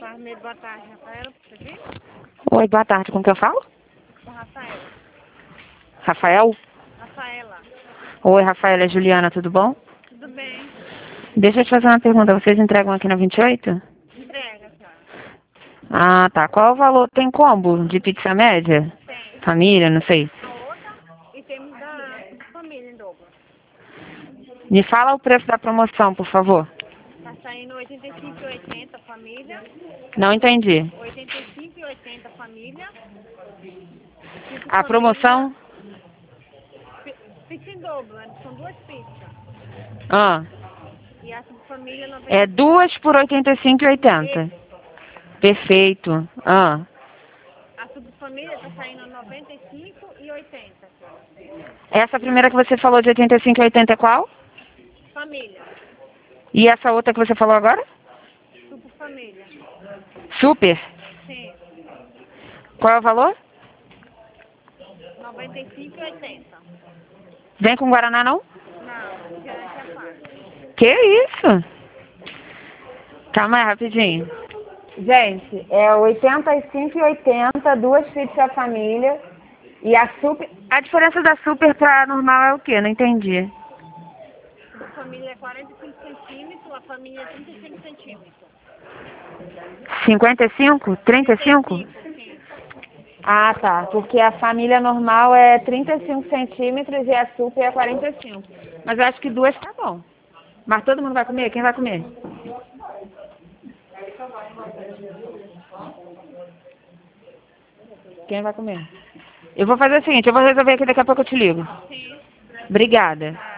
Carneiro, boa tarde, Rafaela, você viu? Oi, boa tarde. Com quem eu falo? Com Rafaela. Rafael? Rafaela, Oi, Rafaela. É Juliana, tudo bom? tudo bem? Deixa eu te fazer uma pergunta. Vocês entregam aqui na 28? Entrega, já. Ah, tá. Qual é o valor? Tem combo de pizza média? Tem. Família, não sei. A outra e temos da família em dobro. Me fala o preço da promoção, por favor. Tá saindo 85,80 família, Não entendi. 85,80 família, tipo A família, promoção? pizza em dobro, né? São duas pizzas. Ah, E a família é 95. duas por 85,80. Isso. Perfeito. Ah, A subfamília tá saindo 95,80. essa primeira que você falou de 85,80 é qual? Família. E essa outra que você falou agora? Subfamília. Super. Sim. Qual é o valor? 95,80. Vem com Guaraná, não? Não, refrigerante à parte. Que isso? Calma aí, rapidinho. Gente, é 85,80, duas pizzas família. E a super... A diferença da super pra normal é o quê? Não entendi. Subfamília é 45 centímetros, a família é 35 centímetros. 55? 35? 35, sim. Ah, tá. Porque a família normal é 35 centímetros e a super é 45. Mas eu acho que duas tá bom. Mas todo mundo vai comer? Quem vai comer? Quem vai comer? Eu vou fazer o seguinte, eu vou resolver aqui, daqui a pouco eu te ligo. Sim. Obrigada. Ah.